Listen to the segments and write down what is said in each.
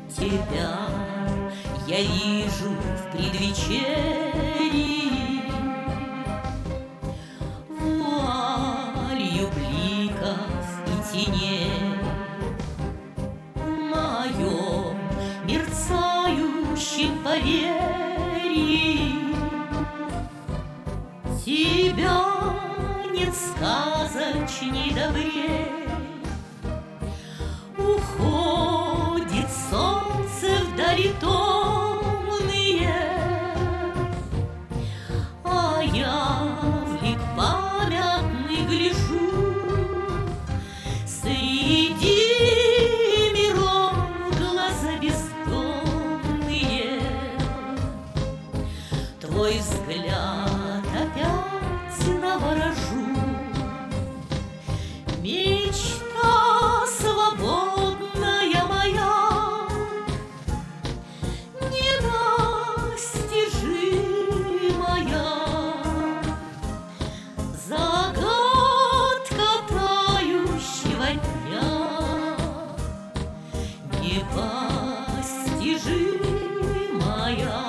Тебя я вижу в предвечерии, вуалью бликов и теней. В моем мерцающем поверье тебя нет сказочней добрей. Уходит солнце вдали томные, а я в лик памятный гляжу. Среди миров глаза бездомные, твой взгляд опять наворожу. Мечта свободная моя, недостижимая, загадка тающего дня, непостижимая.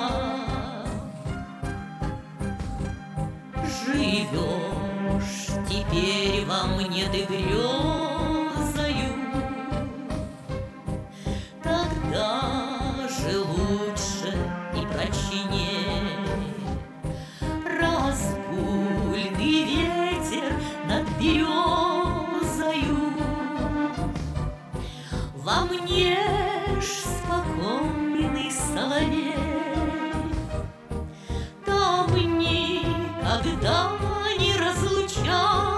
Живешь теперь во мне ты грезою, тогда же лучше и прочней. Разгульный ветер над березою, во мне ж спокойный соловей. Там никогда не разлучай